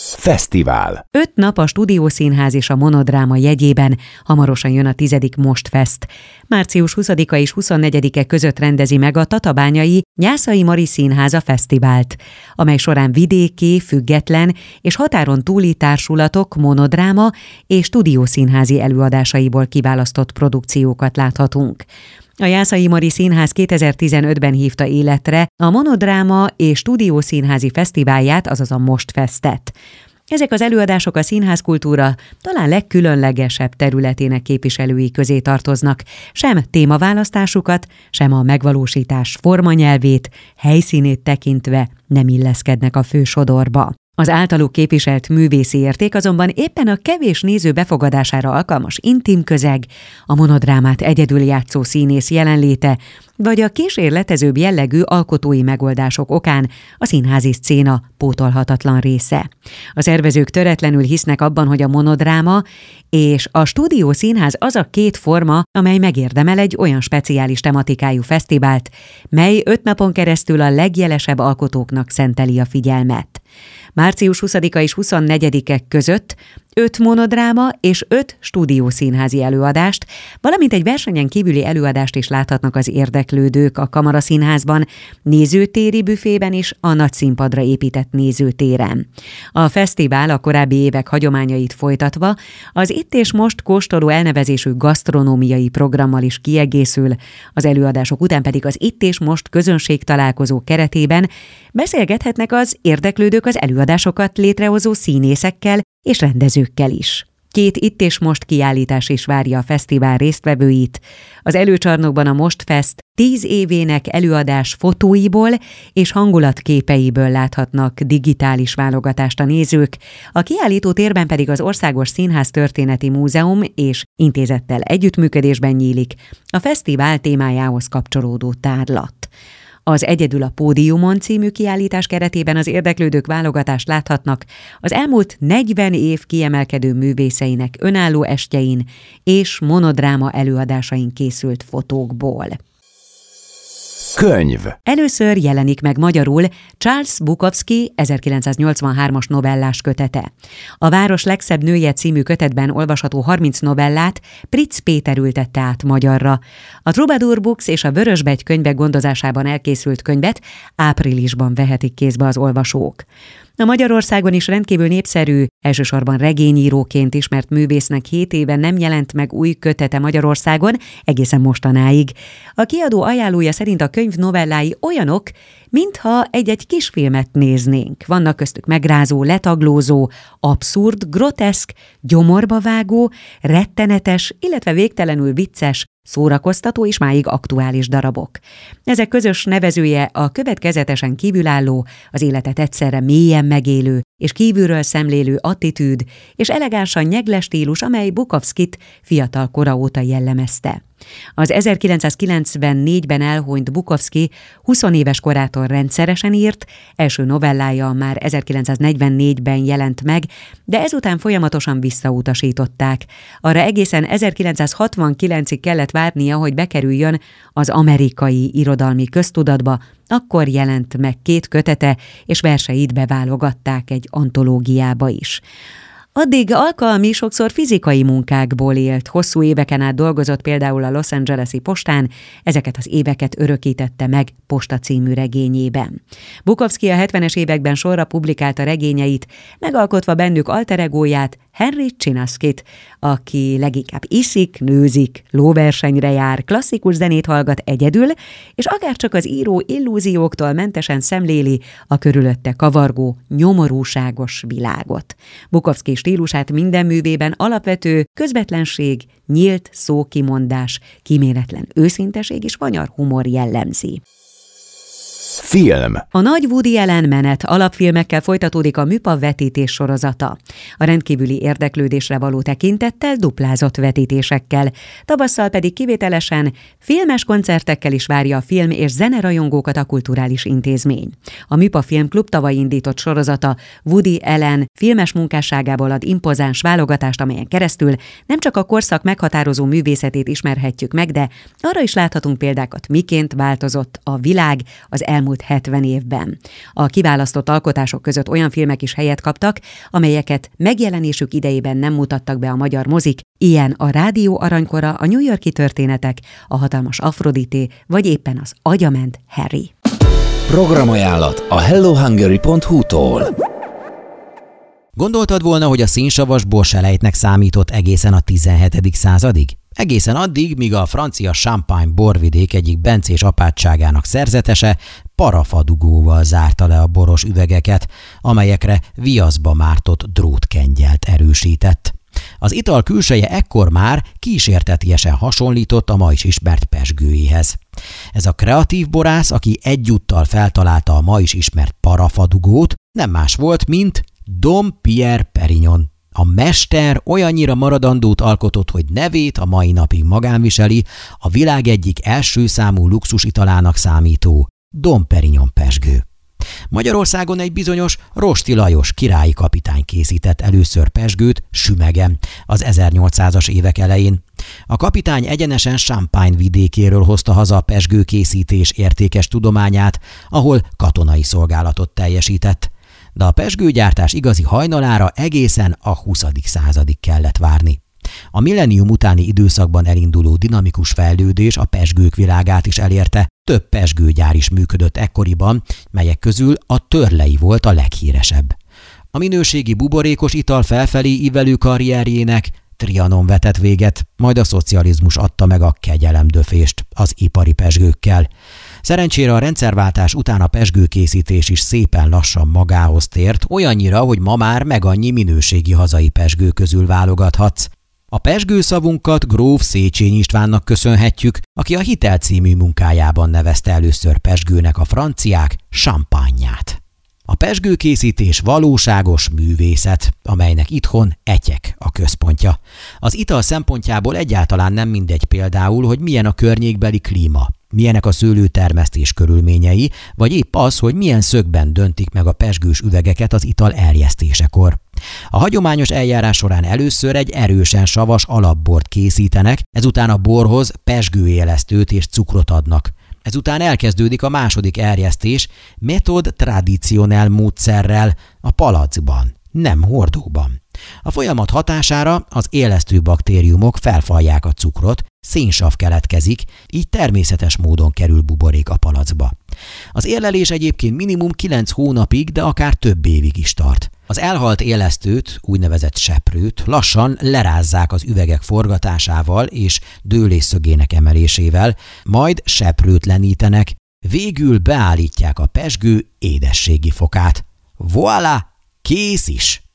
Fesztivál. 5 nap a Stúdiószínház és a Monodráma jegyében, hamarosan jön a 10. Mostfest. Március 20-a és 24-e között rendezi meg a Tatabányai Nyászai Mari Színháza fesztivált, amely során vidéki, független és határon túli társulatok monodráma és stúdiószínházi előadásaiból kiválasztott produkciókat láthatunk. A Jászai Mari Színház 2015-ben hívta életre a Monodráma és Stúdiószínházi Fesztiválját, azaz a Mostfestet. Ezek az előadások a színházkultúra talán legkülönlegesebb területének képviselői közé tartoznak, sem témaválasztásukat, sem a megvalósítás formanyelvét, helyszínét tekintve nem illeszkednek a fősodorba. Az általuk képviselt művészi érték azonban éppen a kevés néző befogadására alkalmas intim közeg, a monodrámát egyedül játszó színész jelenléte, vagy a kísérletezőbb jellegű alkotói megoldások okán a színházi szcéna pótolhatatlan része. A szervezők töretlenül hisznek abban, hogy a monodráma és a stúdiószínház az a 2 forma, amely megérdemel egy olyan speciális tematikájú fesztivált, mely 5 napon keresztül a legjelesebb alkotóknak szenteli a figyelmet. Március 20-a és 24-e között 5 monodráma és 5 stúdiószínházi előadást, valamint egy versenyen kívüli előadást is láthatnak az érdeklődők a Kamaraszínházban, nézőtéri büfében és a nagyszínpadra épített nézőtéren. A fesztivál a korábbi évek hagyományait folytatva az Itt és Most kóstoló elnevezésű gasztronómiai programmal is kiegészül, az előadások után pedig az Itt és Most közönségtalálkozó keretében beszélgethetnek az érdeklődők az előadásokat létrehozó színészekkel és rendezőkkel is. 2 Itt és Most kiállítás is várja a fesztivál résztvevőit. Az előcsarnokban a Mostfest 10 évének előadás fotóiból és hangulatkképeiből láthatnak digitális válogatást a nézők, a kiállító térben pedig az Országos Színház Történeti Múzeum és intézettel együttműködésben nyílik a fesztivál témájához kapcsolódó tárlat. Az Egyedül a pódiumon című kiállítás keretében az érdeklődők válogatást láthatnak az elmúlt 40 év kiemelkedő művészeinek önálló estjein és monodráma előadásain készült fotókból. Könyv. Először jelenik meg magyarul Charles Bukowski 1983-as novellás kötete. A Város legszebb nője című kötetben olvasható 30 novellát Pritz Péter ültette át magyarra. A Troubadour Books és a Vörösbegy könyvek gondozásában elkészült könyvet áprilisban vehetik kézbe az olvasók. A Magyarországon is rendkívül népszerű, elsősorban regényíróként ismert művésznek 7 éve nem jelent meg új kötete Magyarországon, egészen mostanáig. A kiadó ajánlója szerint a könyv novellái olyanok, mintha egy-egy kisfilmet néznénk. Vannak köztük megrázó, letaglózó, abszurd, groteszk, gyomorba vágó, rettenetes, illetve végtelenül vicces, szórakoztató és máig aktuális darabok. Ezek közös nevezője a következetesen kívülálló, az életet egyszerre mélyen megélő és kívülről szemlélő attitűd és elegánsan nyegle stílus, amely Bukowskit fiatal kora óta jellemezte. Az 1994-ben elhunyt Bukowski 20 éves korától rendszeresen írt, első novellája már 1944-ben jelent meg, de ezután folyamatosan visszautasították. Arra egészen 1969-ig kellett várnia, hogy bekerüljön az amerikai irodalmi köztudatba, akkor jelent meg 2 kötete, és verseit beválogatták egy antológiába is. Addig alkalmi, sokszor fizikai munkákból élt, hosszú éveken át dolgozott például a Los Angeles-i postán, ezeket az éveket örökítette meg Posta című regényében. Bukowski a 70-es években sorra publikálta regényeit, megalkotva bennük alter egóját, Henry Chinaskit, aki leginkább iszik, nőzik, lóversenyre jár, klasszikus zenét hallgat egyedül, és akárcsak az író illúzióktól mentesen szemléli a körülötte kavargó, nyomorúságos világot. Bukowski stílusát minden művében alapvető közvetlenség, nyílt szókimondás, kíméletlen őszinteség és vanyar humor jellemzi. Film. A nagy Woody Allen menet alapfilmekkel folytatódik a műpa vetítés sorozata. A rendkívüli érdeklődésre való tekintettel duplázott vetítésekkel, tavasszal pedig kivételesen filmes koncertekkel is várja a film- és zenerajongókat a kulturális intézmény. A Műpa Filmklub tavaly indított sorozata Woody Allen filmes munkásságából ad impozáns válogatást, amelyen keresztül nem csak a korszak meghatározó művészetét ismerhetjük meg, de arra is láthatunk példákat, miként változott a világ az elmúlt elmúlt 70 évben. A kiválasztott alkotások között olyan filmek is helyet kaptak, amelyeket megjelenésük idejében nem mutattak be a magyar mozik, ilyen a Rádió aranykora, a New York-i történetek, a Hatalmas Afrodité, vagy éppen az Agyament Harry. Programajánlat a hellohungary.hu-tól. Gondoltad volna, hogy a szénsavas borselejtnek számított egészen a 17. századig? Egészen addig, míg a francia Champagne borvidék egyik bencés apátságának szerzetese parafadugóval zárta le a boros üvegeket, amelyekre viaszba mártott drótkengyelt erősített. Az ital külseje ekkor már kísértetiesen hasonlított a ma is ismert pezsgőjéhez. Ez a kreatív borász, aki egyúttal feltalálta a ma is ismert parafadugót, nem más volt, mint Dom Pierre Perignon. A mester olyannyira maradandót alkotott, hogy nevét a mai napig magán viseli, a világ egyik első számú luxusitalának számító Dom Perignon pezsgő. Magyarországon egy bizonyos Rosti Lajos királyi kapitány készített először pezsgőt Sümegen az 1800-as évek elején. A kapitány egyenesen Champagne vidékéről hozta haza a pezsgőkészítés értékes tudományát, ahol katonai szolgálatot teljesített. De a pezsgőgyártás igazi hajnalára egészen a 20. századig kellett várni. A millennium utáni időszakban elinduló dinamikus fejlődés a pezsgők világát is elérte, több pezsgőgyár is működött ekkoriban, melyek közül a Törlei volt a leghíresebb. A minőségi buborékos ital felfelé ívelő karrierjének Trianon vetett véget, majd a szocializmus adta meg a kegyelemdöfést az ipari pezsgőkkel. Szerencsére a rendszerváltás után a pezsgőkészítés is szépen lassan magához tért, olyannyira, hogy ma már meg annyi minőségi hazai pezsgő közül válogathatsz. A pezsgőszavunkat gróf Széchenyi Istvánnak köszönhetjük, aki a Hitel című munkájában nevezte először pezsgőnek a franciák champagneját. A pezsgőkészítés valóságos művészet, amelynek itthon Etyek a központja. Az ital szempontjából egyáltalán nem mindegy például, hogy milyen a környékbeli klíma, milyenek a szőlőtermesztés körülményei, vagy épp az, hogy milyen szögben döntik meg a pezsgős üvegeket az ital erjesztésekor. A hagyományos eljárás során először egy erősen savas alapbort készítenek, ezután a borhoz pezsgőélesztőt és cukrot adnak. Ezután elkezdődik a második erjesztés, méthode traditionnel módszerrel, a palackban, nem hordóban. A folyamat hatására az élesztő baktériumok felfalják a cukrot, szénsav keletkezik, így természetes módon kerül buborék a palackba. Az érlelés egyébként minimum 9 hónapig, de akár több évig is tart. Az elhalt élesztőt, úgynevezett seprőt lassan lerázzák az üvegek forgatásával és dőlésszögének emelésével, majd seprőtlenítenek, végül beállítják a pezsgő édességi fokát. Voilà, kész is!